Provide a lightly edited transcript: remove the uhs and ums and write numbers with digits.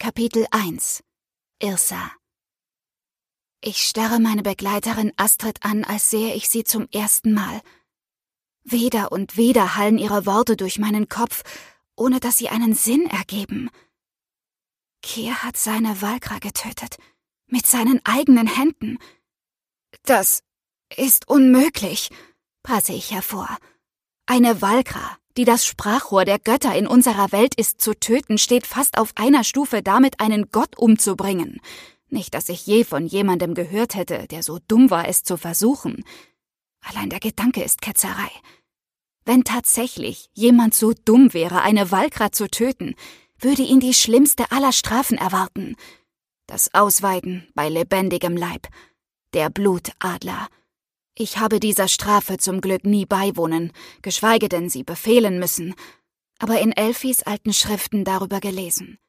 Kapitel 1 Yrsa. Ich starre meine Begleiterin Astrid an, als sähe ich sie zum ersten Mal. Wieder und wieder hallen ihre Worte durch meinen Kopf, ohne dass sie einen Sinn ergeben. Keir hat seine Valkra getötet, mit seinen eigenen Händen. Das ist unmöglich, prasse ich hervor. Eine Valkra, die das Sprachrohr der Götter in unserer Welt ist, zu töten, steht fast auf einer Stufe damit, einen Gott umzubringen. Nicht, dass ich je von jemandem gehört hätte, der so dumm war, es zu versuchen. Allein der Gedanke ist Ketzerei. Wenn tatsächlich jemand so dumm wäre, eine Valkra zu töten, würde ihn die schlimmste aller Strafen erwarten. Das Ausweiden bei lebendigem Leib. Der Blutadler. Ich habe dieser Strafe zum Glück nie beiwohnen, geschweige denn sie befehlen müssen, aber in Elfis alten Schriften darüber gelesen.